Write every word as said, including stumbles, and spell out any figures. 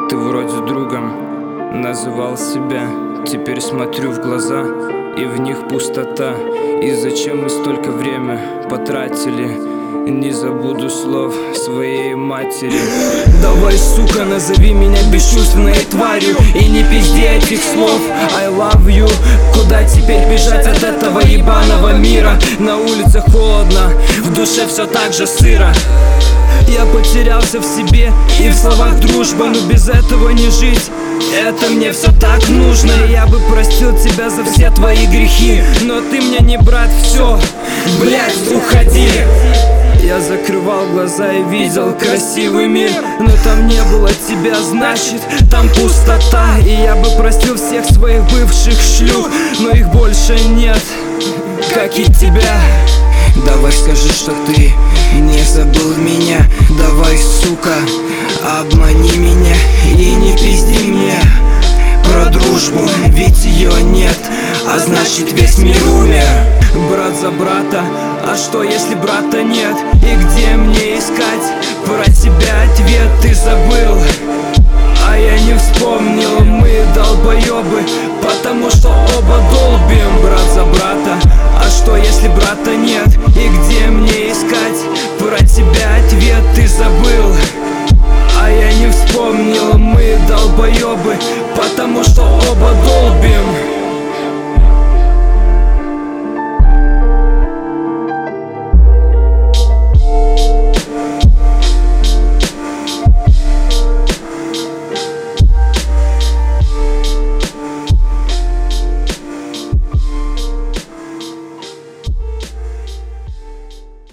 Ты вроде другом называл себя. Теперь смотрю в глаза, и в них пустота. И зачем мы столько время потратили? Не забуду слов своей матери. Давай, сука, назови меня бесчувственной тварью, и не пизди этих слов I love you. Куда теперь бежать от этого ебаного мира? На улице холодно, в душе все так же сыро. Я потерялся в себе и в словах дружба, но без этого не жить. Это мне все так нужно. Я бы простил тебя за все твои грехи, но ты мне не брат, все, блять, уходи. Я закрывал глаза и видел красивый мир, но там не было тебя, значит, там пустота. И я бы простил всех своих бывших шлюх, но их больше нет, как и тебя. Давай скажи, что ты не забыл меня. Давай, сука, обмани меня и не пизди мне про дружбу, ведь ее нет, а значит весь мир умер. Брат за брата, а что если брата нет? И где мне искать про тебя ответ? Ты забыл, а я не вспомнил. Мы долбоебы, потому что оба долбим. Брат за брата, а что если брата нет? И где мне искать про тебя ответ? Ты забыл, а я не вспомнил. Мы долбоебы, потому что оба долбим.